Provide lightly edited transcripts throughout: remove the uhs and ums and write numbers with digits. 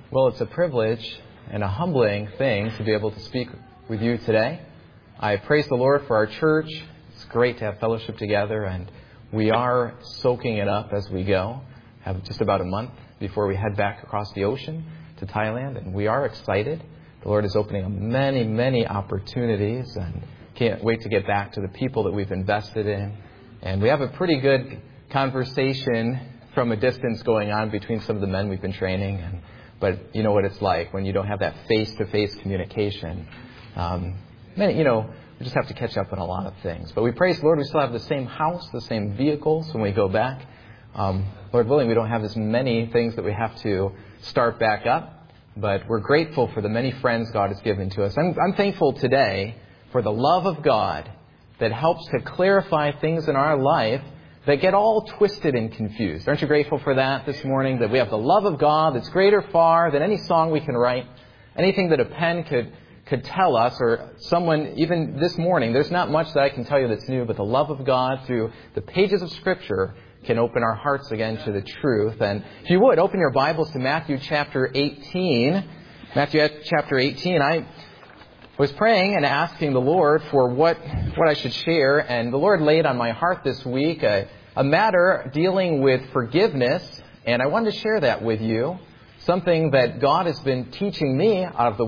Well, it's a privilege and a humbling thing to be able to speak with you today. I praise the Lord for our church. It's great to have fellowship together, and we are soaking it up as we go. Have just about a month before we head back across the ocean to Thailand, and we are excited. The Lord is opening up many, many opportunities, and can't wait to get back to the people that we've invested in. And we have a pretty good conversation from a distance going on between some of the men we've been training. But you know what it's like when you don't have that face-to-face communication. We just have to catch up on a lot of things. But we praise the Lord, we still have the same house, the same vehicles when we go back. Lord willing, we don't have as many things that we have to start back up. But we're grateful for the many friends God has given to us. I'm thankful today for the love of God that helps to clarify things in our life that get all twisted and confused. Aren't you grateful for that this morning? That we have the love of God that's greater far than any song we can write, anything that a pen could tell us, or someone, even this morning, there's not much that I can tell you that's new, but the love of God through the pages of Scripture can open our hearts again to the truth. And if you would, open your Bibles to Matthew chapter 18. Matthew chapter 18, I was praying and asking the Lord for what I should share, and the Lord laid on my heart this week a matter dealing with forgiveness, and I wanted to share that with you, something that God has been teaching me out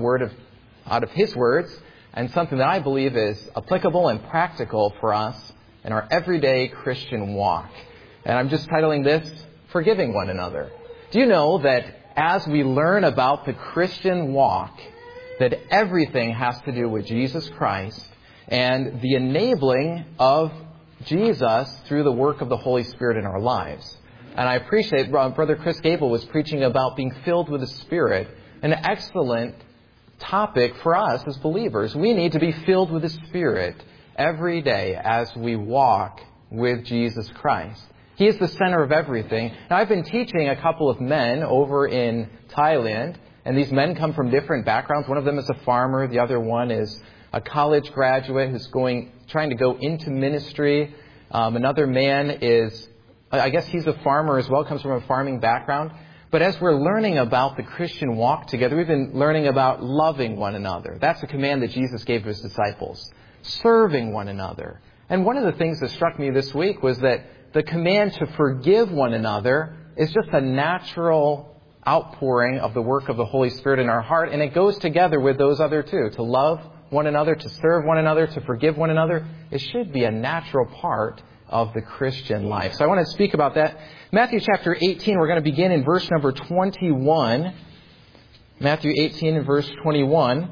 of His words, and something that I believe is applicable and practical for us in our everyday Christian walk. And I'm just titling this, Forgiving One Another. Do you know that as we learn about the Christian walk, that everything has to do with Jesus Christ and the enabling of Jesus through the work of the Holy Spirit in our lives. And I appreciate Brother Chris Gable was preaching about being filled with the Spirit, an excellent topic for us as believers. We need to be filled with the Spirit every day as we walk with Jesus Christ. He is the center of everything. Now, I've been teaching a couple of men over in Thailand, and these men come from different backgrounds. One of them is a farmer. The other one is a college graduate who's trying to go into ministry. Another man is, I guess he's a farmer as well, comes from a farming background. But as we're learning about the Christian walk together, we've been learning about loving one another. That's a command that Jesus gave to His disciples. Serving one another. And one of the things that struck me this week was that the command to forgive one another is just a natural outpouring of the work of the Holy Spirit in our heart. And it goes together with those other two. To love one another, to serve one another, to forgive one another. It should be a natural part of the Christian life. So I want to speak about that. Matthew chapter 18, we're going to begin in verse number 21. Matthew 18 and verse 21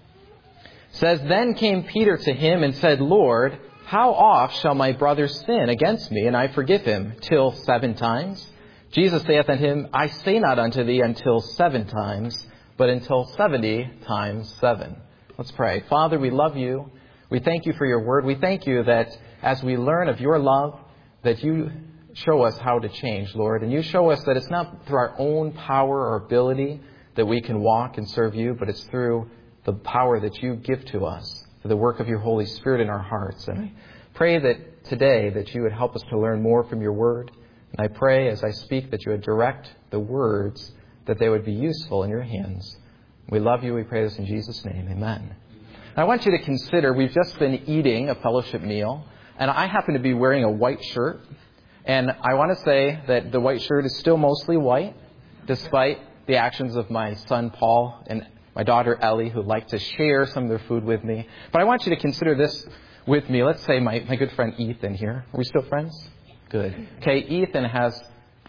says, Then came Peter to Him and said, Lord, how oft shall my brother sin against me, and I forgive him? Till 7 times? Jesus saith unto him, I say not unto thee until 7 times, but until 70 times 7. Let's pray. Father, we love You. We thank You for Your word. We thank You that as we learn of Your love, that You show us how to change, Lord. And You show us that it's not through our own power or ability that we can walk and serve You, but it's through the power that You give to us, through the work of Your Holy Spirit in our hearts. And I pray that today that You would help us to learn more from Your word. And I pray as I speak that You would direct the words, that they would be useful in Your hands. We love You. We pray this in Jesus' name. Amen. I want you to consider, we've just been eating a fellowship meal, and I happen to be wearing a white shirt. And I want to say that the white shirt is still mostly white, despite the actions of my son Paul and my daughter Ellie, who like to share some of their food with me. But I want you to consider this with me. Let's say my good friend Ethan here. Are we still friends? Good. Okay, Ethan has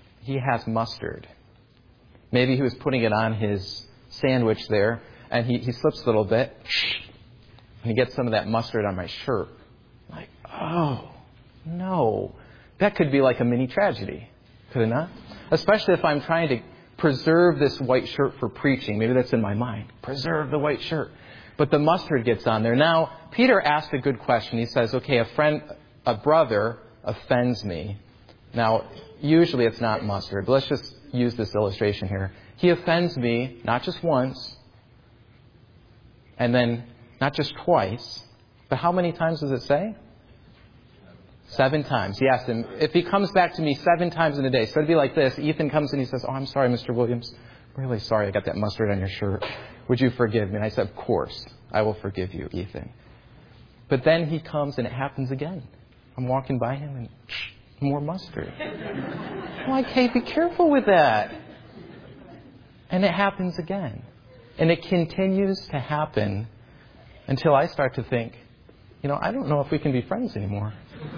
mustard. Maybe he was putting it on his sandwich there, and he slips a little bit, and he gets some of that mustard on my shirt. Like, oh, no. That could be like a mini tragedy, could it not? Especially if I'm trying to preserve this white shirt for preaching. Maybe that's in my mind. Preserve the white shirt. But the mustard gets on there. Now, Peter asked a good question. He says, okay, a brother offends me. Now, usually it's not mustard, but let's just use this illustration here. He offends me not just once, and then not just twice, but how many times does it say? 7 times. He asked him, if he comes back to me 7 times in a day, so it'd be like this. Ethan comes and he says, oh, I'm sorry, Mr. Williams. really sorry I got that mustard on your shirt. Would you forgive me? And I said, of course, I will forgive you, Ethan. But then he comes and it happens again. I'm walking by him and more mustard. I'm like, hey, be careful with that. And it happens again. And it continues to happen until I start to think, I don't know if we can be friends anymore.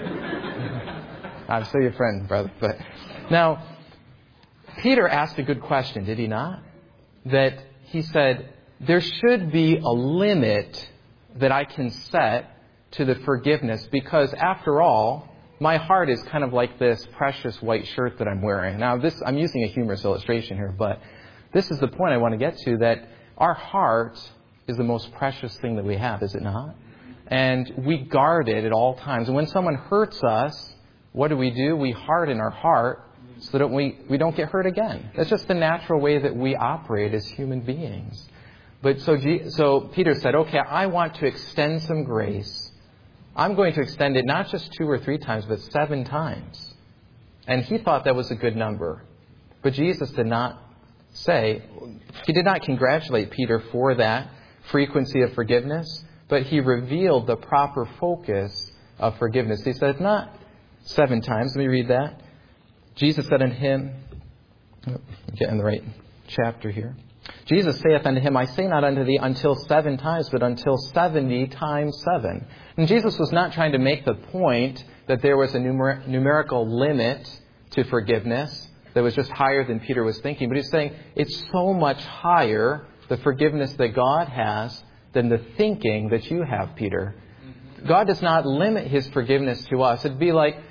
I'm still your friend, brother. But now, Peter asked a good question, did he not? That he said, there should be a limit that I can set to the forgiveness, because after all, my heart is kind of like this precious white shirt that I'm wearing. Now, I'm using a humorous illustration here, but this is the point I want to get to, that our heart is the most precious thing that we have, is it not? And we guard it at all times. And when someone hurts us, what do? We harden our heart so that we don't get hurt again. That's just the natural way that we operate as human beings. But so Peter said, okay, I want to extend some grace. I'm going to extend it not just 2 or 3 times, but 7 times. And he thought that was a good number. But Jesus did not he did not congratulate Peter for that frequency of forgiveness, but he revealed the proper focus of forgiveness. He said, not 7 times. Let me read that. Jesus said unto him, get in the right chapter here. Jesus saith unto him, I say not unto thee until 7 times, but until 70 times 7. And Jesus was not trying to make the point that there was a numerical limit to forgiveness that was just higher than Peter was thinking. But he's saying it's so much higher, the forgiveness that God has, than the thinking that you have, Peter. God does not limit his forgiveness to us. It'd be like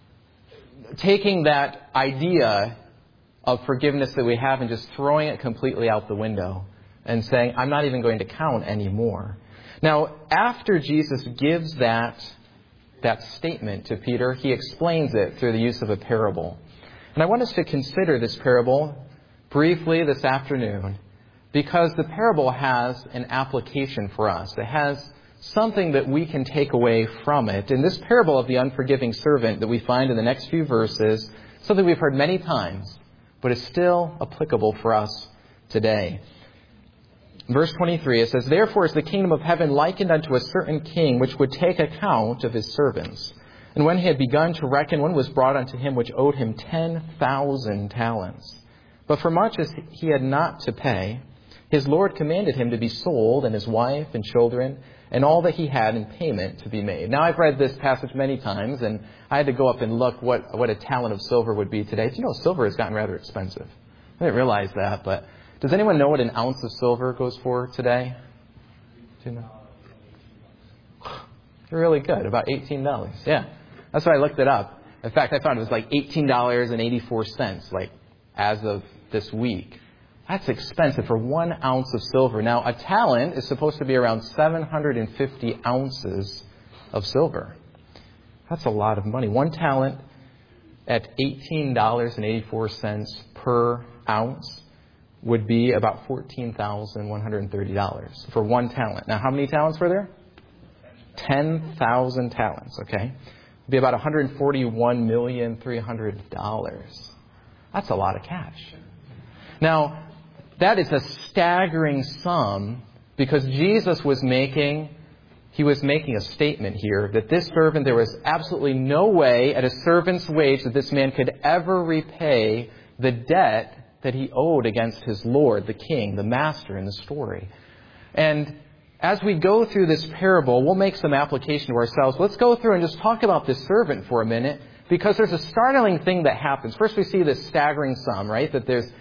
taking that idea of forgiveness that we have and just throwing it completely out the window and saying, I'm not even going to count anymore. Now, after Jesus gives that statement to Peter, he explains it through the use of a parable. And I want us to consider this parable briefly this afternoon, because the parable has an application for us. It has something that we can take away from it. In this parable of the unforgiving servant that we find in the next few verses, something we've heard many times, but is still applicable for us today. Verse 23, it says, Therefore is the kingdom of heaven likened unto a certain king, which would take account of his servants. And when he had begun to reckon, one was brought unto him which owed him 10,000 talents. But for much as he had not to pay, his Lord commanded him to be sold, and his wife and children, and all that he had in payment to be made. Now, I've read this passage many times, and I had to go up and look what a talent of silver would be today. Do you know silver has gotten rather expensive? I didn't realize that, but does anyone know what an ounce of silver goes for today? Do you know? You're really good. About $18. Yeah. That's why I looked it up. In fact, I found it was like $18.84, like as of this week. That's expensive for 1 ounce of silver. Now, a talent is supposed to be around 750 ounces of silver. That's a lot of money. 1 talent at $18.84 per ounce would be about $14,130 for 1 talent. Now, how many talents were there? 10,000 talents, okay? It'd be about $141,300,000. That's a lot of cash. Now, that is a staggering sum, because Jesus was making a statement here that this servant, there was absolutely no way at a servant's wage that this man could ever repay the debt that he owed against his Lord, the king, the master in the story. And as we go through this parable, we'll make some application to ourselves. Let's go through and just talk about this servant for a minute, because there's a startling thing that happens. First, we see this staggering sum, right? That there's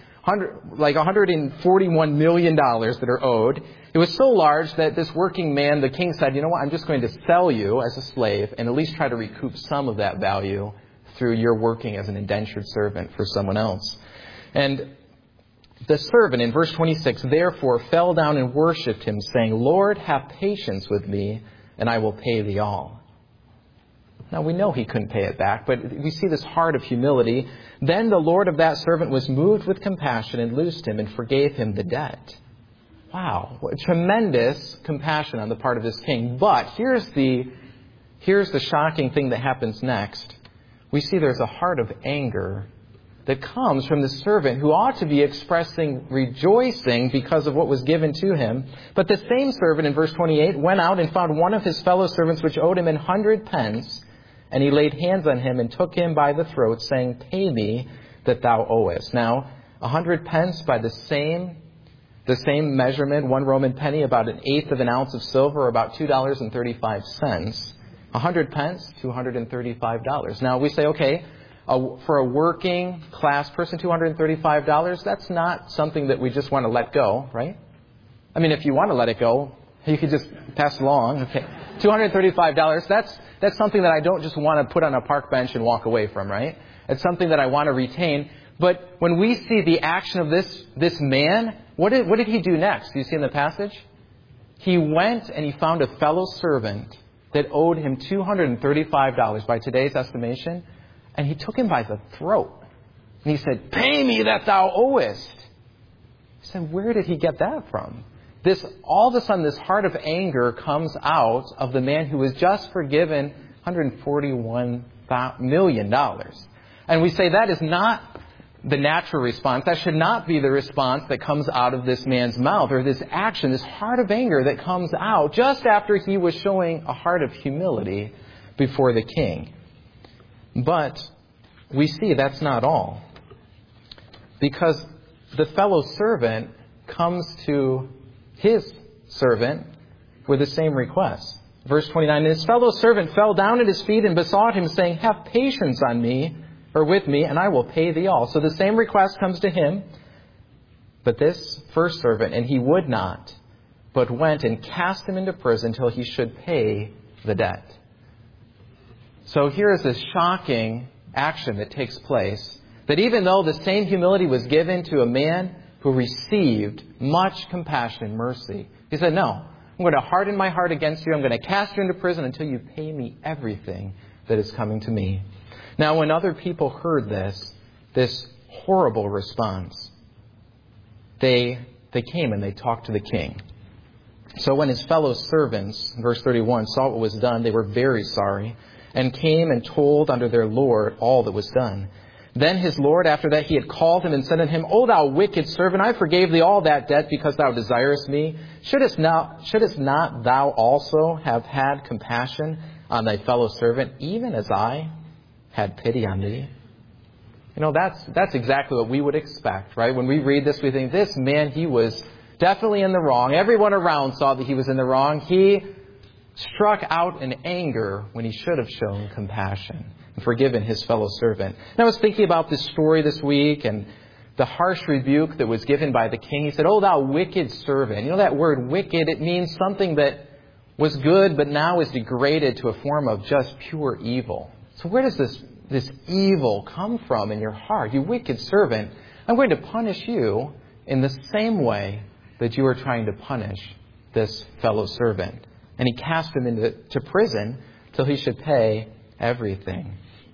$141 million that are owed. It was so large that this working man, the king, said, you know what, I'm just going to sell you as a slave and at least try to recoup some of that value through your working as an indentured servant for someone else. And the servant, in verse 26, therefore fell down and worshipped him, saying, Lord, have patience with me, and I will pay thee all. Now, we know he couldn't pay it back, but we see this heart of humility. Then the Lord of that servant was moved with compassion and loosed him and forgave him the debt. Wow, what tremendous compassion on the part of this king. But here's the shocking thing that happens next. We see there's a heart of anger that comes from the servant who ought to be expressing rejoicing because of what was given to him. But the same servant in verse 28 went out and found one of his fellow servants which owed him 100 pence, and he laid hands on him and took him by the throat, saying, Pay me that thou owest. Now, 100 pence by the same measurement, 1 Roman penny, about 1/8 of an ounce of silver, or about $2.35. 100 pence, $235. Now, we say, okay, for a working class person, $235, that's not something that we just want to let go, right? I mean, if you want to let it go, you could just pass along. Okay, $235, that's something that I don't just want to put on a park bench and walk away from, right? It's something that I want to retain. But when we see the action of this man, what did he do next? Do you see in the passage? He went and he found a fellow servant that owed him $235 by today's estimation, and he took him by the throat. And he said, Pay me that thou owest. He said, where did he get that from? All of a sudden, this heart of anger comes out of the man who was just forgiven $141 million. And we say that is not the natural response. That should not be the response that comes out of this man's mouth, or this action, this heart of anger that comes out just after he was showing a heart of humility before the king. But we see that's not all. Because the fellow servant comes to his servant with the same request. Verse 29, and his fellow servant fell down at his feet and besought him, saying, Have patience on me, or with me, and I will pay thee all. So the same request comes to him. But this first servant, and he would not, but went and cast him into prison till he should pay the debt. So here is this shocking action that takes place, that even though the same humility was given to a man who received much compassion and mercy, he said, No, I'm going to harden my heart against you. I'm going to cast you into prison until you pay me everything that is coming to me. Now, when other people heard this horrible response, they came and they talked to the king. So when his fellow servants, verse 31, saw what was done, they were very sorry, and came and told unto their lord all that was done. Then his lord, after that he had called him and said unto him, O thou wicked servant, I forgave thee all that debt because thou desirest me. Shouldest not thou also have had compassion on thy fellow servant, even as I had pity on thee? You know, that's exactly what we would expect, right? When we read this, we think, this man, he was definitely in the wrong. Everyone around saw that he was in the wrong. He struck out in anger when he should have shown compassion and forgiven his fellow servant. And I was thinking about this story this week and the harsh rebuke that was given by the king. He said, O thou wicked servant. You know that word wicked, it means something that was good but now is degraded to a form of just pure evil. So where does this evil come from in your heart? You wicked servant, I'm going to punish you in the same way that you are trying to punish this fellow servant. And he cast him into prison till he should pay everything.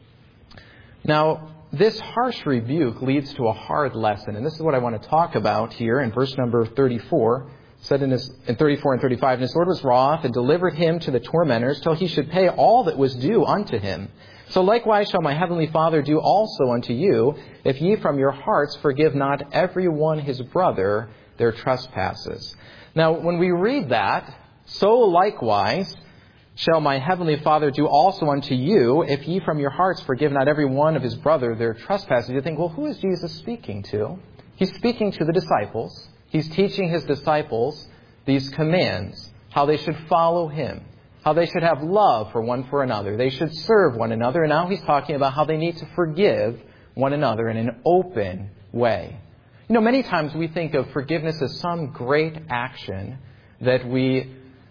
Now, this harsh rebuke leads to a hard lesson. And this is what I want to talk about here in verse number 34. Said in 34 and 35, And his Lord was wroth, and delivered him to the tormentors, till he should pay all that was due unto him. So likewise shall my heavenly Father do also unto you, if ye from your hearts forgive not every one his brother their trespasses. Now, when we read that, so likewise shall my heavenly Father do also unto you, if ye from your hearts forgive not every one of his brother their trespasses. You think, well, who is Jesus speaking to? He's speaking to the disciples. He's teaching his disciples these commands, how they should follow him, how they should have love for one for another. They should serve one another. And now he's talking about how they need to forgive one another in an open way. You know, many times we think of forgiveness as some great action that we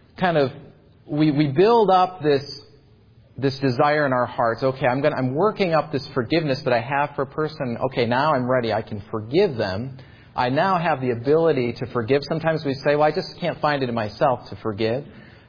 we build up this desire in our hearts. Okay, I'm working up this forgiveness that I have for a person. Okay, now I'm ready. I can forgive them. I now have the ability to forgive. Sometimes we say, well, I just can't find it in myself to forgive.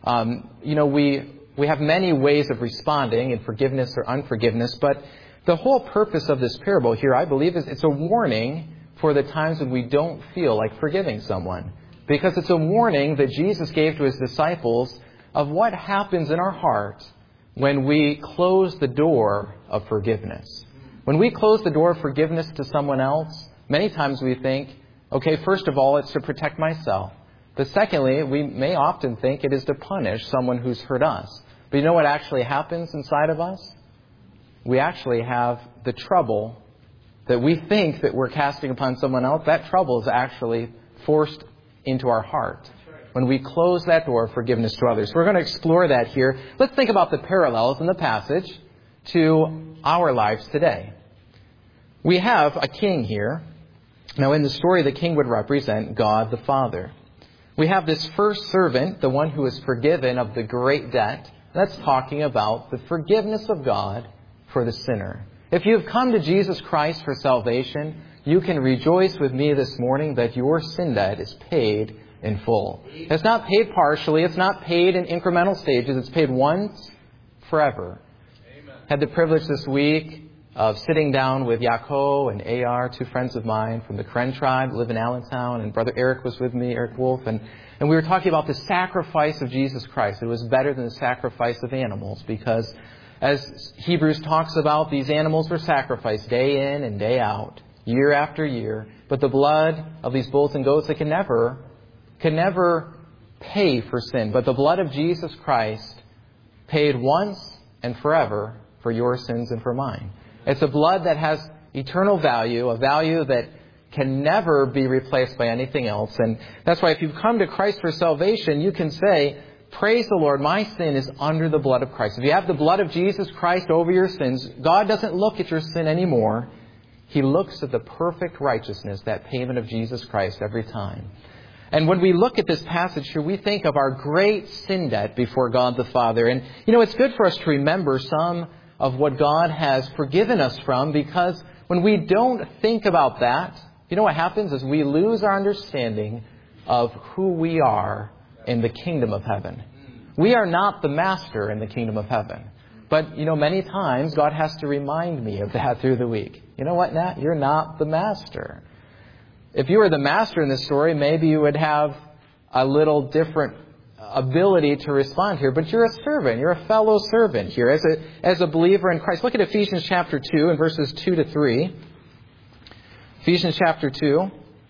We have many ways of responding in forgiveness or unforgiveness, but the whole purpose of this parable here, I believe, is it's a warning for the times when we don't feel like forgiving someone. Because it's a warning that Jesus gave to his disciples of what happens in our heart when we close the door of forgiveness. When we close the door of forgiveness to someone else, many times we think, okay, first of all, it's to protect myself. But secondly, we may often think it is to punish someone who's hurt us. But you know what actually happens inside of us? We actually have the trouble that we think that we're casting upon someone else. That trouble is actually forced into our heart when we close that door of forgiveness to others. We're going to explore that here. Let's think about the parallels in the passage to our lives today. We have a king here. Now, in the story, the king would represent God the Father. We have this first servant, the one who is forgiven of the great debt. That's talking about the forgiveness of God for the sinner. If you have come to Jesus Christ for salvation, you can rejoice with me this morning that your sin debt is paid in full. It's not paid partially. It's not paid in incremental stages. It's paid once, forever. Amen. Had the privilege this week of sitting down with Yaakov and Ar, two friends of mine from the Karen tribe, live in Allentown, and Brother Eric was with me, Eric Wolf, and we were talking about the sacrifice of Jesus Christ. It was better than the sacrifice of animals because, as Hebrews talks about, these animals were sacrificed day in and day out, year after year. But the blood of these bulls and goats, it can never pay for sin. But the blood of Jesus Christ paid once and forever for your sins and for mine. It's a blood that has eternal value, a value that can never be replaced by anything else. And that's why if you've come to Christ for salvation, you can say, praise the Lord, my sin is under the blood of Christ. If you have the blood of Jesus Christ over your sins, God doesn't look at your sin anymore. He looks at the perfect righteousness, that payment of Jesus Christ every time. And when we look at this passage here, we think of our great sin debt before God the Father. And, it's good for us to remember some of what God has forgiven us from, because when we don't think about that, what happens is we lose our understanding of who we are in the kingdom of heaven. We are not the master in the kingdom of heaven. But, many times God has to remind me of that through the week. You know what, Nat? You're not the master. If you were the master in this story, maybe you would have a little different ability to respond here. But you're a servant. You're a fellow servant here as a believer in Christ. Look at Ephesians chapter 2 and verses 2 to 3. Ephesians chapter 2.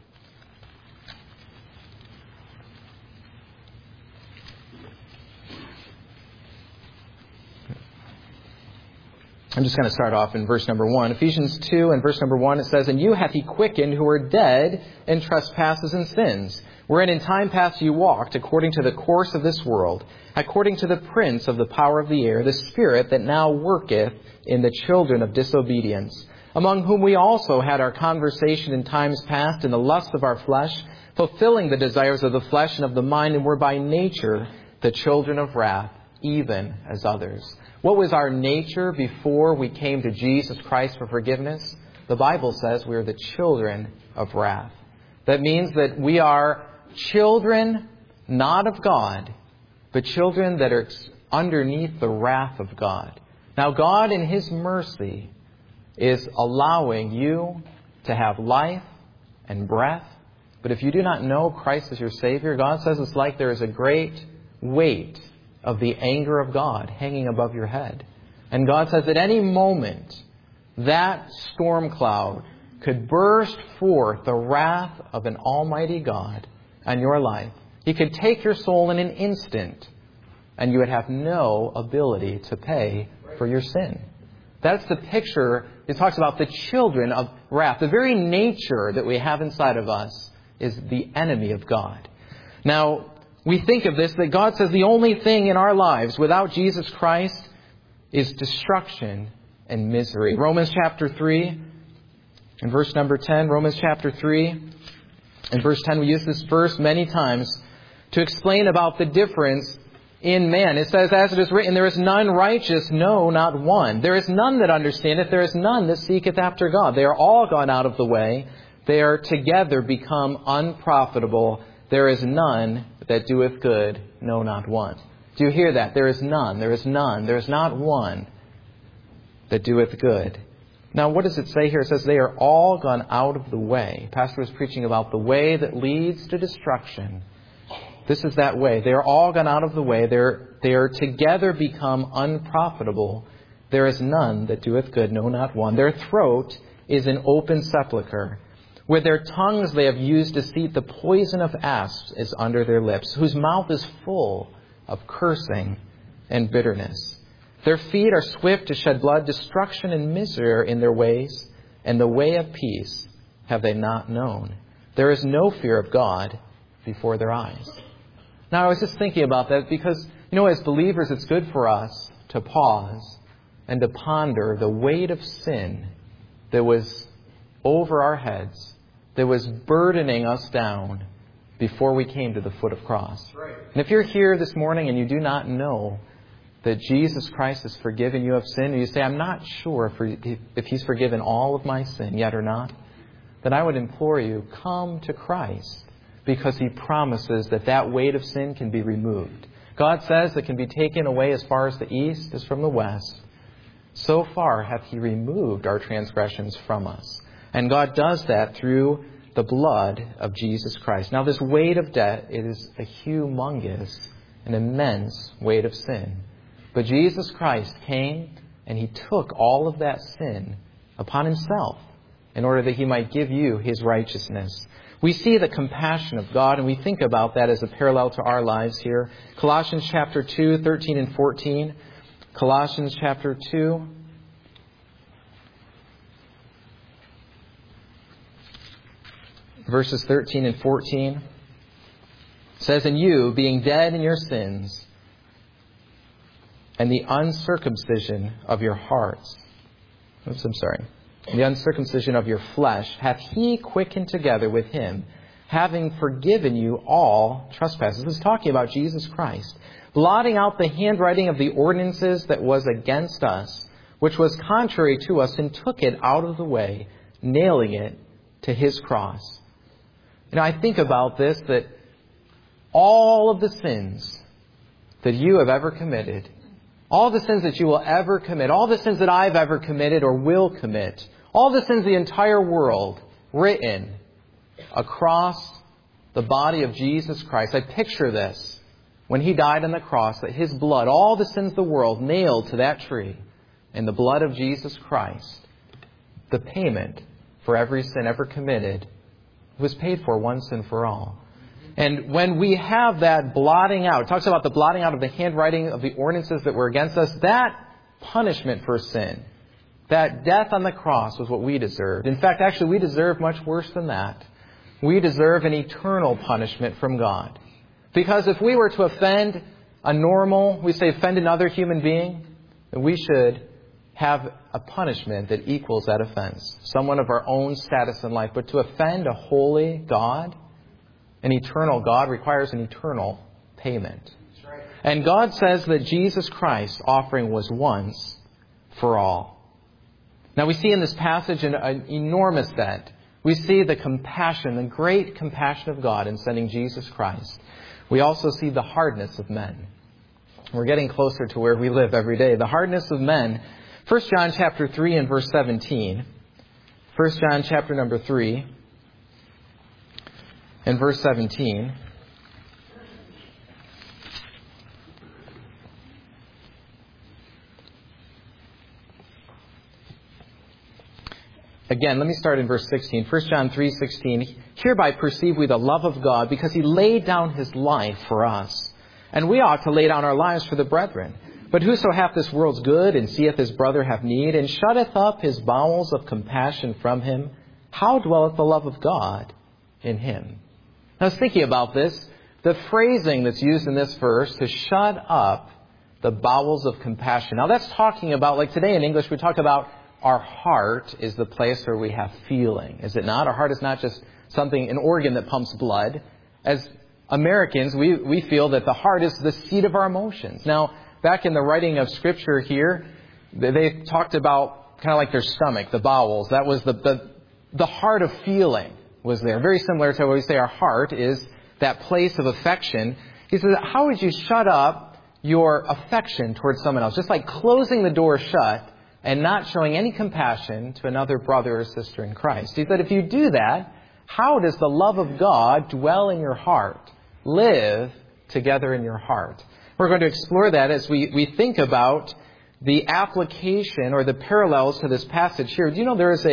I'm just going to start off in verse number 1. Ephesians 2 and verse number 1, it says, "And you hath he quickened who were dead in trespasses and sins, wherein in time past you walked, according to the course of this world, according to the prince of the power of the air, the spirit that now worketh in the children of disobedience, among whom we also had our conversation in times past in the lust of our flesh, fulfilling the desires of the flesh and of the mind, and were by nature the children of wrath, even as others." What was our nature before we came to Jesus Christ for forgiveness? The Bible says we are the children of wrath. That means that we are children not of God, but children that are underneath the wrath of God. Now, God in His mercy is allowing you to have life and breath. But if you do not know Christ as your Savior, God says it's like there is a great weight of the anger of God hanging above your head. And God says at any moment, that storm cloud could burst forth the wrath of an almighty God on your life. He could take your soul in an instant, and you would have no ability to pay for your sin. That's the picture. It talks about the children of wrath. The very nature that we have inside of us is the enemy of God. Now, we think of this, that God says the only thing in our lives without Jesus Christ is destruction and misery. Romans chapter 3 and verse number 10. Romans chapter 3 and verse 10. We use this verse many times to explain about the difference in man. It says, "As it is written, there is none righteous, no, not one. There is none that understandeth, there is none that seeketh after God. They are all gone out of the way. They are together become unprofitable. There is none that doeth good, no, not one." Do you hear that? There is none, there is none, there is not one that doeth good. Now, what does it say here? It says they are all gone out of the way. Pastor was preaching about the way that leads to destruction. This is that way. They are all gone out of the way. They are together become unprofitable. There is none that doeth good, no, not one. Their throat is an open sepulchre. With their tongues they have used deceit. The poison of asps is under their lips, whose mouth is full of cursing and bitterness. Their feet are swift to shed blood. Destruction and misery are in their ways, and the way of peace have they not known. There is no fear of God before their eyes. Now, I was just thinking about that because, as believers, it's good for us to pause and to ponder the weight of sin that was over our heads, that was burdening us down before we came to the foot of cross. Right. And if you're here this morning and you do not know that Jesus Christ has forgiven you of sin, and you say, I'm not sure if He's forgiven all of my sin yet or not, then I would implore you, come to Christ, because He promises that weight of sin can be removed. God says it can be taken away as far as the east is from the west. So far hath He removed our transgressions from us. And God does that through the blood of Jesus Christ. Now, this weight of debt, it is a humongous, an immense weight of sin. But Jesus Christ came and He took all of that sin upon Himself in order that He might give you His righteousness. We see the compassion of God, and we think about that as a parallel to our lives here. Colossians chapter 2, 13 and 14. Colossians chapter 2. Verses 13 and 14. Says, and you, being dead in your sins, and the uncircumcision of your hearts, the uncircumcision of your flesh, hath He quickened together with Him, having forgiven you all trespasses. This is talking about Jesus Christ, blotting out the handwriting of the ordinances that was against us, which was contrary to us, and took it out of the way, nailing it to His cross. I think about this, that all of the sins that you have ever committed, all the sins that you will ever commit, all the sins that I've ever committed or will commit, all the sins of the entire world written across the body of Jesus Christ. I picture this. When He died on the cross, that His blood, all the sins of the world nailed to that tree, and the blood of Jesus Christ, the payment for every sin ever committed, was paid for once and for all. And when we have that blotting out, it talks about the blotting out of the handwriting of the ordinances that were against us, that punishment for sin, that death on the cross was what we deserved. In fact, actually, we deserve much worse than that. We deserve an eternal punishment from God. Because if we were to offend offend another human being, then we should have a punishment that equals that offense. Someone of our own status in life. But to offend a holy God, an eternal God, requires an eternal payment. That's right. And God says that Jesus Christ's offering was once for all. Now we see in this passage an enormous debt. We see the compassion, the great compassion of God in sending Jesus Christ. We also see the hardness of men. We're getting closer to where we live every day. The hardness of men. 1 John chapter 3 and verse 17. 1 John chapter number 3 and verse 17. Again, let me start in verse 16. 1 John 3:16. Hereby perceive we the love of God, because He laid down His life for us. And we ought to lay down our lives for the brethren. But whoso hath this world's good, and seeth his brother have need, and shutteth up his bowels of compassion from him, how dwelleth the love of God in him? I was thinking about this. The phrasing that's used in this verse, to shut up the bowels of compassion. Now that's talking about, like today in English, we talk about our heart is the place where we have feeling. Is it not? Our heart is not just an organ that pumps blood. As Americans, we feel that the heart is the seat of our emotions. Now, back in the writing of Scripture here, they talked about kind of like their stomach, the bowels. That was the heart of feeling was there. Very similar to what we say our heart is that place of affection. He says, how would you shut up your affection towards someone else? Just like closing the door shut and not showing any compassion to another brother or sister in Christ. He said, if you do that, how does the love of God dwell in your heart? Live together in your heart. We're going to explore that as we think about the application or the parallels to this passage here, do you know there is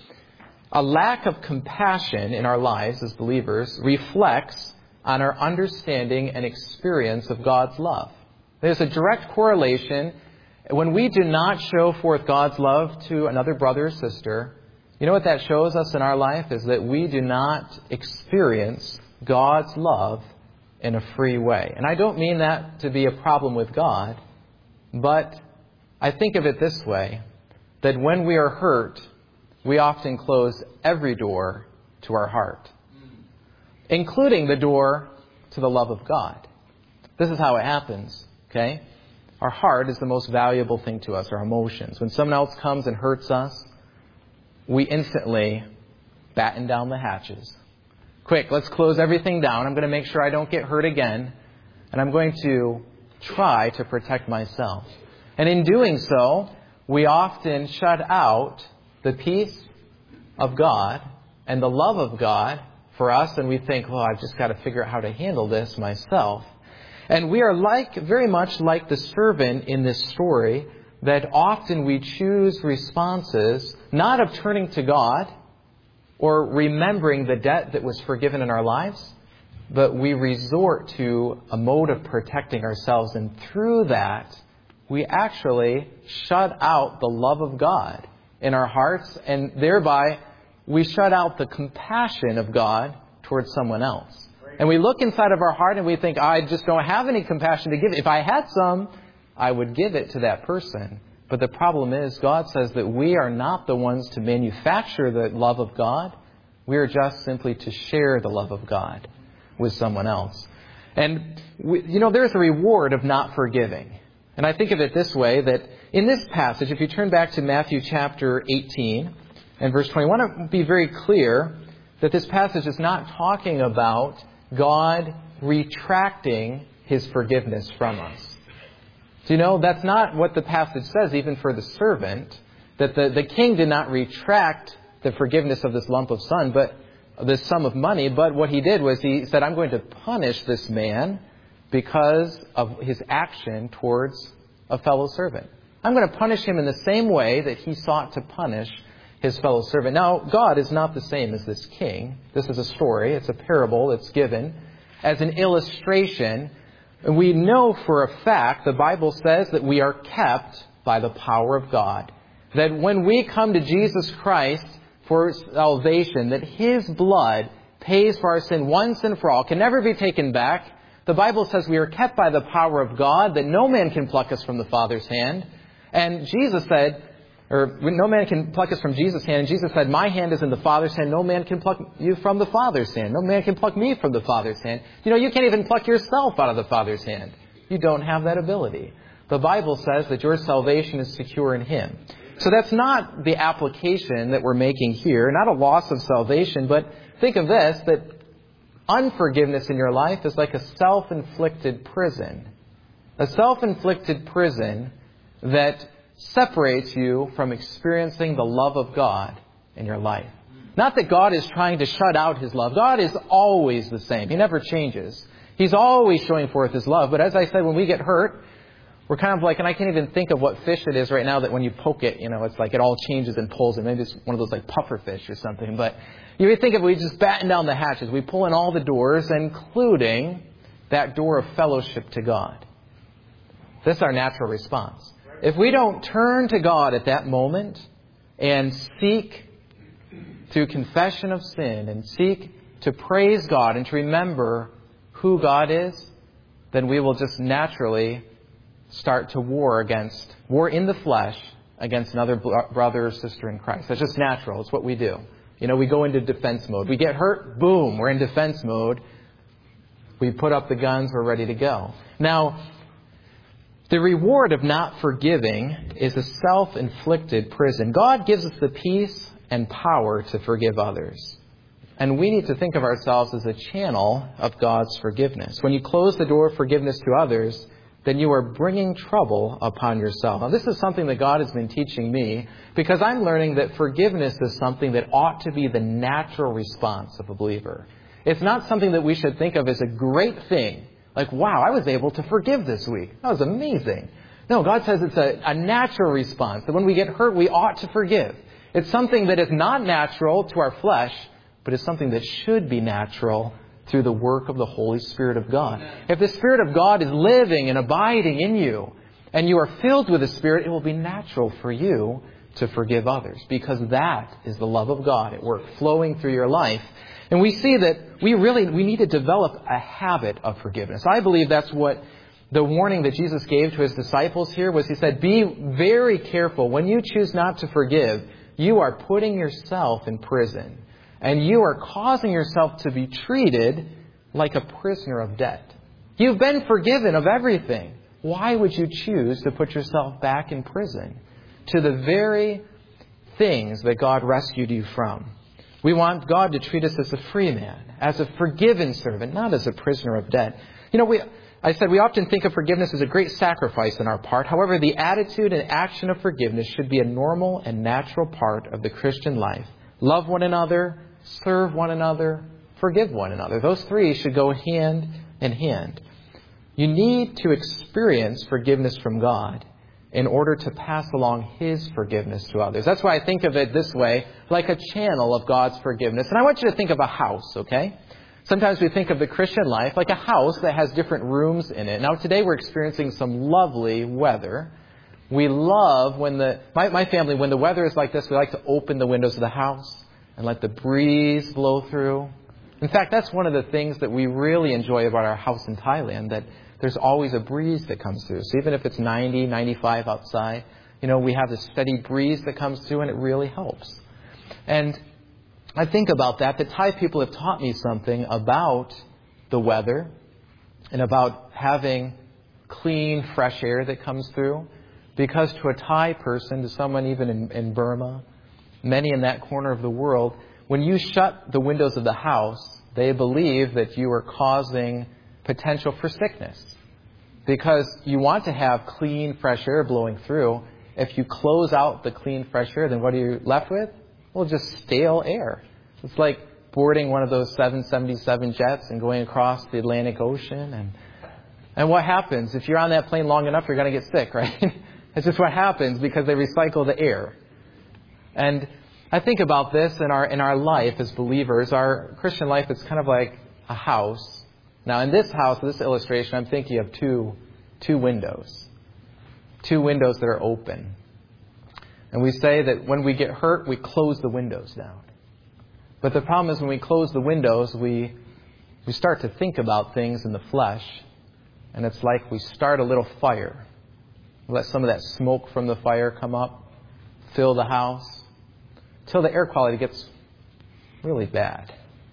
a lack of compassion in our lives as believers reflects on our understanding and experience of God's love. There's a direct correlation. When we do not show forth God's love to another brother or sister, you know what that shows us in our life is that we do not experience God's love in a free way. And I don't mean that to be a problem with God, but I think of it this way, that when we are hurt, we often close every door to our heart, including the door to the love of God. This is how it happens, okay? Our heart is the most valuable thing to us, our emotions. When someone else comes and hurts us, we instantly batten down the hatches. Quick, let's close everything down. I'm going to make sure I don't get hurt again, and I'm going to try to protect myself. And in doing so, we often shut out the peace of God and the love of God for us, and we think, well, I've just got to figure out how to handle this myself. And we are very much like the servant in this story, that often we choose responses not of turning to God or remembering the debt that was forgiven in our lives, but we resort to a mode of protecting ourselves, and through that, we actually shut out the love of God in our hearts, and thereby we shut out the compassion of God towards someone else. And we look inside of our heart and we think, I just don't have any compassion to give. If I had some, I would give it to that person. But the problem is, God says that we are not the ones to manufacture the love of God. We are just simply to share the love of God with someone else. And, there's a reward of not forgiving. And I think of it this way, that in this passage, if you turn back to Matthew chapter 18 and verse 20, I want to be very clear that this passage is not talking about God retracting His forgiveness from us. Do you know, that's not what the passage says, even for the servant, that the king did not retract the forgiveness of this lump of this sum of money, but what he did was he said, I'm going to punish this man because of his action towards a fellow servant. I'm going to punish him in the same way that he sought to punish his fellow servant. Now, God is not the same as this king. This is a story. It's a parable that's given as an illustration. And we know for a fact, the Bible says that we are kept by the power of God. That when we come to Jesus Christ for salvation, that His blood pays for our sin once and for all, can never be taken back. The Bible says we are kept by the power of God, that no man can pluck us from the Father's hand. And Jesus said, no man can pluck us from Jesus' hand. And Jesus said, my hand is in the Father's hand. No man can pluck you from the Father's hand. No man can pluck me from the Father's hand. You can't even pluck yourself out of the Father's hand. You don't have that ability. The Bible says that your salvation is secure in Him. So that's not the application that we're making here. Not a loss of salvation, but think of this, that unforgiveness in your life is like a self-inflicted prison. A self-inflicted prison that separates you from experiencing the love of God in your life. Not that God is trying to shut out His love. God is always the same. He never changes. He's always showing forth His love. But as I said, when we get hurt, we're kind of like, and I can't even think of what fish it is right now, that when you poke it, it's like it all changes and pulls. And maybe it's one of those like puffer fish or something. But you would think of it, we just batten down the hatches. We pull in all the doors, including that door of fellowship to God. That's our natural response. If we don't turn to God at that moment and seek through confession of sin and seek to praise God and to remember who God is, then we will just naturally start to war in the flesh against another brother or sister in Christ. That's just natural. It's what we do. We go into defense mode. We get hurt, boom, we're in defense mode. We put up the guns, we're ready to go. Now, the reward of not forgiving is a self-inflicted prison. God gives us the peace and power to forgive others. And we need to think of ourselves as a channel of God's forgiveness. When you close the door of forgiveness to others, then you are bringing trouble upon yourself. Now, this is something that God has been teaching me, because I'm learning that forgiveness is something that ought to be the natural response of a believer. It's not something that we should think of as a great thing. Like, wow, I was able to forgive this week. That was amazing. No, God says it's a natural response. That when we get hurt, we ought to forgive. It's something that is not natural to our flesh, but is something that should be natural through the work of the Holy Spirit of God. If the Spirit of God is living and abiding in you, and you are filled with the Spirit, it will be natural for you to forgive others, because that is the love of God at work flowing through your life. And we see that we need to develop a habit of forgiveness. I believe that's what the warning that Jesus gave to His disciples here was. He said, be very careful. When you choose not to forgive, you are putting yourself in prison. And you are causing yourself to be treated like a prisoner of debt. You've been forgiven of everything. Why would you choose to put yourself back in prison to the very things that God rescued you from? We want God to treat us as a free man, as a forgiven servant, not as a prisoner of debt. I said we often think of forgiveness as a great sacrifice on our part. However, the attitude and action of forgiveness should be a normal and natural part of the Christian life. Love one another, serve one another, forgive one another. Those three should go hand in hand. You need to experience forgiveness from God in order to pass along His forgiveness to others. That's why I think of it this way, like a channel of God's forgiveness. And I want you to think of a house, okay? Sometimes we think of the Christian life like a house that has different rooms in it. Now today we're experiencing some lovely weather. We love when my family, when the weather is like this, we like to open the windows of the house and let the breeze blow through. In fact, that's one of the things that we really enjoy about our house in Thailand, that there's always a breeze that comes through. So even if it's 90, 95 outside, we have this steady breeze that comes through, and it really helps. And I think about that. The Thai people have taught me something about the weather and about having clean, fresh air that comes through. Because to a Thai person, to someone even in Burma, many in that corner of the world, when you shut the windows of the house, they believe that you are causing potential for sickness. Because you want to have clean, fresh air blowing through. If you close out the clean, fresh air, then what are you left with? Well, just stale air. It's like boarding one of those 777 jets and going across the Atlantic Ocean. And what happens? If you're on that plane long enough, you're going to get sick, right? It's just what happens because they recycle the air. And I think about this in our life as believers. Our Christian life is kind of like a house. Now, in this house, this illustration, I'm thinking of two windows. Two windows that are open. And we say that when we get hurt, we close the windows down. But the problem is when we close the windows, we start to think about things in the flesh. And it's like we start a little fire. We let some of that smoke from the fire come up, fill the house, until the air quality gets really bad.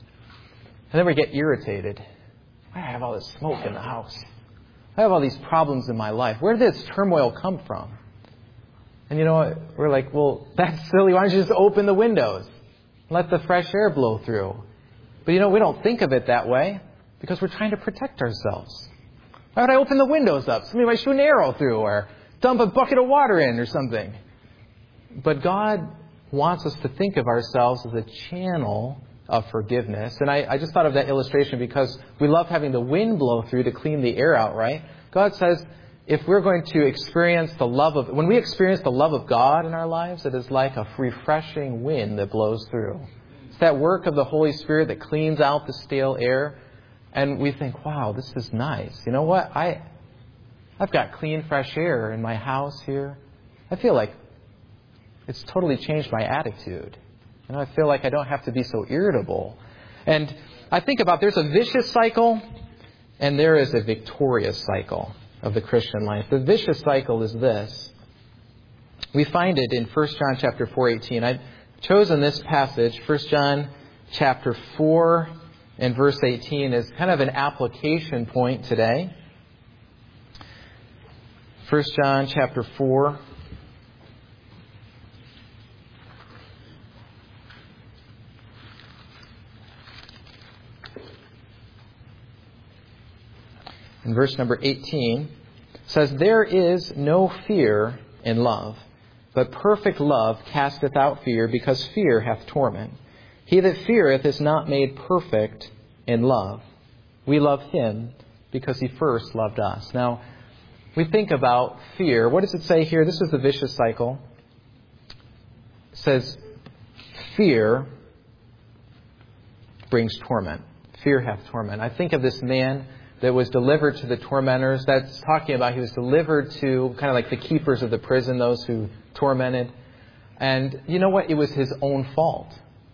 And then we get irritated. Why do I have all this smoke in the house? I have all these problems in my life. Where did this turmoil come from? And we're like, well, that's silly. Why don't you just open the windows? Let the fresh air blow through. But we don't think of it that way because we're trying to protect ourselves. Why would I open the windows up? Somebody might shoot an arrow through or dump a bucket of water in or something. But God wants us to think of ourselves as a channel of forgiveness. And I just thought of that illustration because we love having the wind blow through to clean the air out, right? God says if we're going to experience when we experience the love of God in our lives, it is like a refreshing wind that blows through. It's that work of the Holy Spirit that cleans out the stale air. And we think, wow, this is nice. You know what? I've got clean, fresh air in my house here. I feel like it's totally changed my attitude. I feel like I don't have to be so irritable. And I think about there's a vicious cycle and there is a victorious cycle of the Christian life. The vicious cycle is this. We find it in 1 John chapter 4:18. I've chosen this passage, 1 John chapter 4 and verse 18, as kind of an application point today. 1 John chapter 4. In verse number 18, says, there is no fear in love, but perfect love casteth out fear, because fear hath torment. He that feareth is not made perfect in love. We love Him because He first loved us. Now, we think about fear. What does it say here? This is the vicious cycle. It says, fear brings torment. Fear hath torment. I think of this man that was delivered to the tormentors. That's talking about he was delivered to kind of like the keepers of the prison, those who tormented. And you know what? It was his own fault.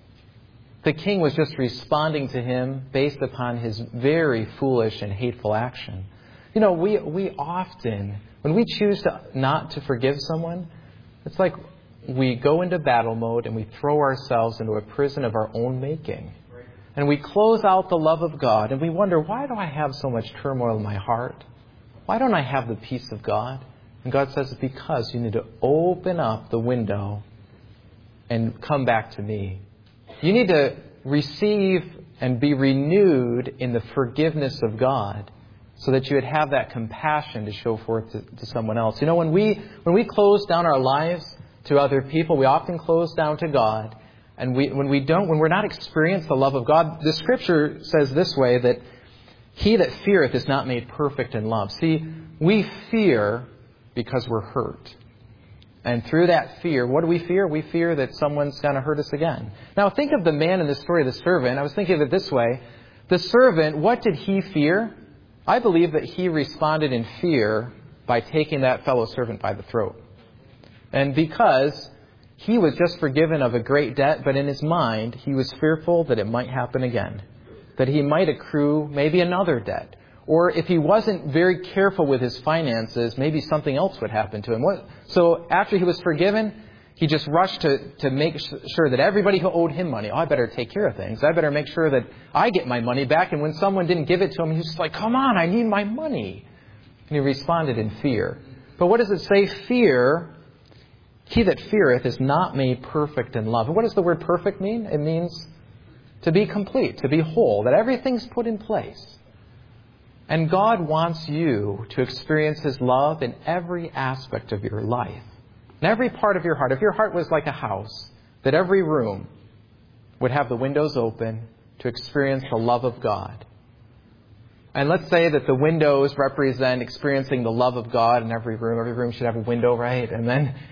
The king was just responding to him based upon his very foolish and hateful action. You know, we often, when we choose not to forgive someone, it's like we go into battle mode and we throw ourselves into a prison of our own making. And we close out the love of God and we wonder, why do I have so much turmoil in my heart? Why don't I have the peace of God? And God says, it's because you need to open up the window and come back to me. You need to receive and be renewed in the forgiveness of God so that you would have that compassion to show forth to someone else. You know, when we close down our lives to other people, we often close down to God. And when we're not experiencing the love of God, the Scripture says this way, that he that feareth is not made perfect in love. See, we fear because we're hurt. And through that fear, what do we fear? We fear that someone's going to hurt us again. Now, think of the man in the story, the servant. I was thinking of it this way. The servant, what did he fear? I believe that he responded in fear by taking that fellow servant by the throat. And because he was just forgiven of a great debt, but in his mind, he was fearful that it might happen again. That he might accrue maybe another debt. Or if he wasn't very careful with his finances, maybe something else would happen to him. So after he was forgiven, he just rushed to make sure that everybody who owed him money, I better take care of things. I better make sure that I get my money back. And when someone didn't give it to him, he was just like, come on, I need my money. And he responded in fear. But what does it say? Fear, he that feareth is not made perfect in love. And what does the word perfect mean? It means to be complete, to be whole, that everything's put in place. And God wants you to experience His love in every aspect of your life. In every part of your heart. If your heart was like a house, that every room would have the windows open to experience the love of God. And let's say that the windows represent experiencing the love of God in every room. Every room should have a window, right? And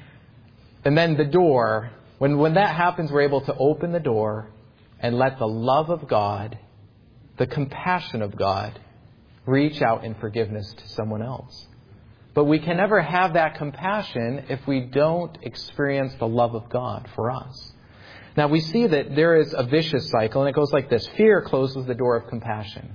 then the door. When that happens, we're able to open the door and let the love of God, the compassion of God, reach out in forgiveness to someone else. But we can never have that compassion if we don't experience the love of God for us. Now we see that there is a vicious cycle, and it goes like this. Fear closes the door of compassion.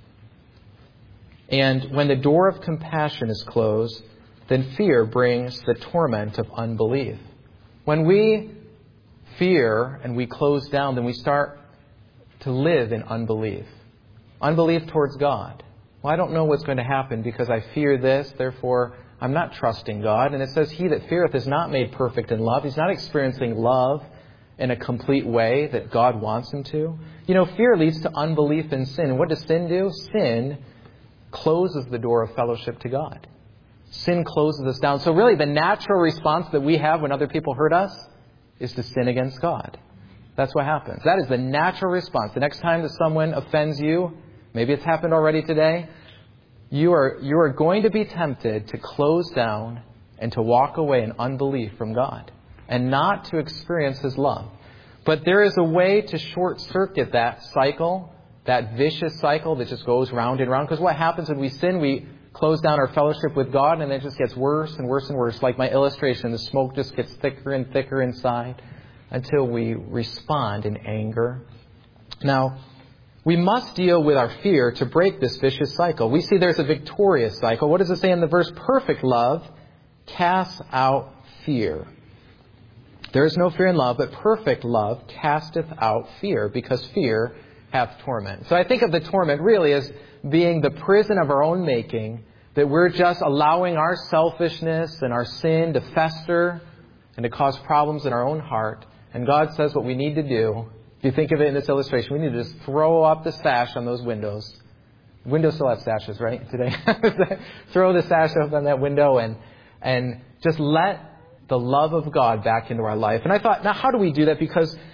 And when the door of compassion is closed, then fear brings the torment of unbelief. When we fear and we close down, then we start to live in unbelief. Unbelief towards God. Well, I don't know what's going to happen because I fear this, therefore I'm not trusting God. And it says, he that feareth is not made perfect in love. He's not experiencing love in a complete way that God wants him to. You know, fear leads to unbelief and sin. And what does sin do? Sin closes the door of fellowship to God. Sin closes us down. So really the natural response that we have when other people hurt us is to sin against God. That's what happens. That is the natural response. The next time that someone offends you, maybe it's happened already today, you are going to be tempted to close down and to walk away in unbelief from God and not to experience His love. But there is a way to short-circuit that cycle, that vicious cycle that just goes round and round. Because what happens when we sin, we close down our fellowship with God and it just gets worse and worse and worse. Like my illustration, the smoke just gets thicker and thicker inside until we respond in anger. Now, we must deal with our fear to break this vicious cycle. We see there's a victorious cycle. What does it say in the verse? Perfect love casts out fear. There is no fear in love, but perfect love casteth out fear, because fear hath torment. So I think of the torment really as being the prison of our own making, that we're just allowing our selfishness and our sin to fester and to cause problems in our own heart. And God says what we need to do, if you think of it in this illustration, we need to just throw up the sash on those windows. Windows still have sashes, right, today? Throw the sash up on that window and just let the love of God back into our life. And I thought, now how do we do that? Because,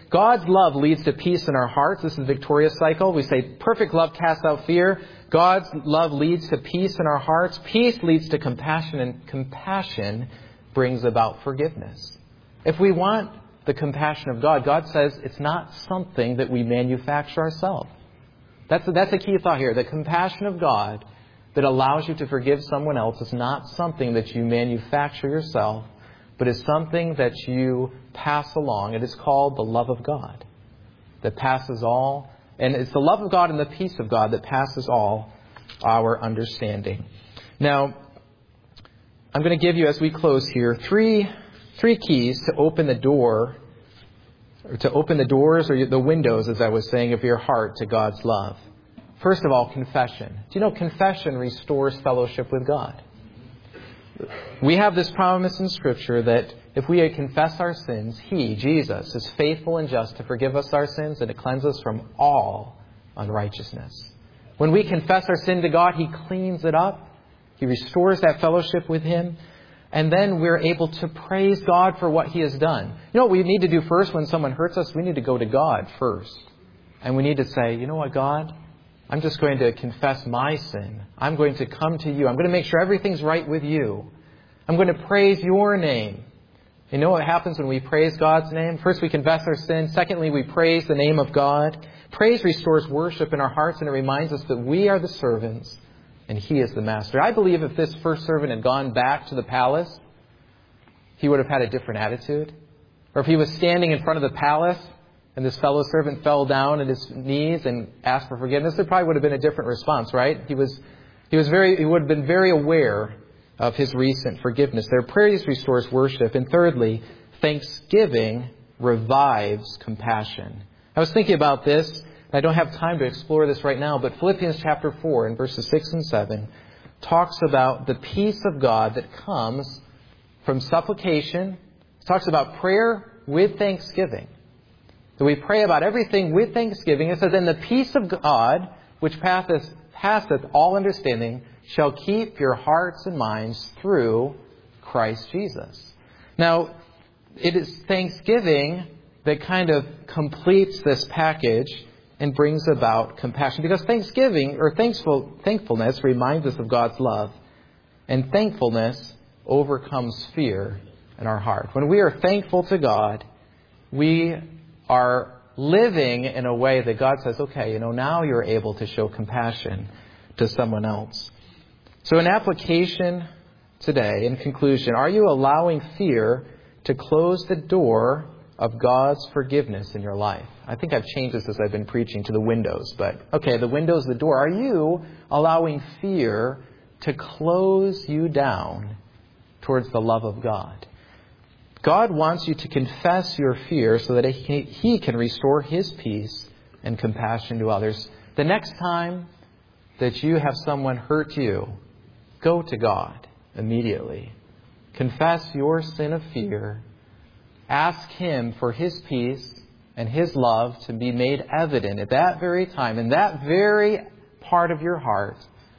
God's love leads to peace in our hearts. This is the victorious cycle. We say perfect love casts out fear. God's love leads to peace in our hearts. Peace leads to compassion, and compassion brings about forgiveness. If we want the compassion of God, God says it's not something that we manufacture ourselves. That's a key thought here. The compassion of God that allows you to forgive someone else is not something that you manufacture yourself, but is something that you pass along. It is called the love of God that passes all. And it's the love of God and the peace of God that passes all our understanding. Now, I'm going to give you, as we close here, three keys to open the door, or to open the doors or the windows, as I was saying, of your heart to God's love. First of all, confession. Do you know confession restores fellowship with God? We have this promise in Scripture that if we confess our sins, He, Jesus, is faithful and just to forgive us our sins and to cleanse us from all unrighteousness. When we confess our sin to God, He cleans it up. He restores that fellowship with Him. And then we're able to praise God for what He has done. You know what we need to do first when someone hurts us? We need to go to God first. And we need to say, you know what, God? I'm just going to confess my sin. I'm going to come to You. I'm going to make sure everything's right with You. I'm going to praise Your name. You know what happens when we praise God's name? First, we confess our sin. Secondly, we praise the name of God. Praise restores worship in our hearts, and it reminds us that we are the servants and He is the master. I believe if this first servant had gone back to the palace, he would have had a different attitude. Or if he was standing in front of the palace and this fellow servant fell down at his knees and asked for forgiveness, there probably would have been a different response, right? He would have been very aware of his recent forgiveness. Their praise restores worship. And thirdly, thanksgiving revives compassion. I was thinking about this. I don't have time to explore this right now, but Philippians chapter 4 and verses 6 and 7 talks about the peace of God that comes from supplication. It talks about prayer with thanksgiving. So we pray about everything with thanksgiving. It says, and the peace of God, which passeth all understanding, shall keep your hearts and minds through Christ Jesus. Now, it is thanksgiving that kind of completes this package and brings about compassion. Because thanksgiving or thankfulness reminds us of God's love. And thankfulness overcomes fear in our heart. When we are thankful to God, we are living in a way that God says, okay, now you're able to show compassion to someone else. So in application today, in conclusion, are you allowing fear to close the door of God's forgiveness in your life? I think I've changed this as I've been preaching to the windows. But, okay, the windows, the door. Are you allowing fear to close you down towards the love of God? God wants you to confess your fear so that He can restore His peace and compassion to others. The next time that you have someone hurt you, go to God immediately. Confess your sin of fear. Ask Him for His peace and His love to be made evident at that very time, in that very part of your heart.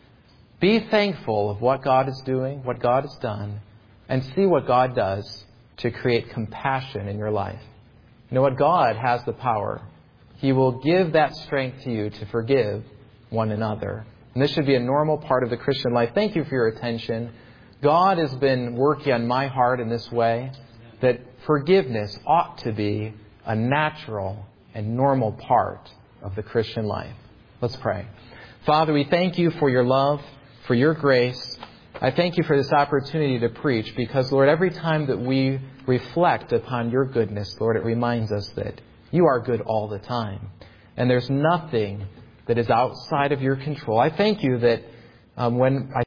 Be thankful of what God is doing, what God has done, and see what God does to create compassion in your life. You know what? God has the power. He will give that strength to you to forgive one another. And this should be a normal part of the Christian life. Thank you for your attention. God has been working on my heart in this way, that forgiveness ought to be a natural and normal part of the Christian life. Let's pray. Father, we thank You for Your love, for Your grace. I thank You for this opportunity to preach because, Lord, every time that we reflect upon Your goodness, Lord, it reminds us that You are good all the time. And there's nothing that is outside of Your control. I thank You that when I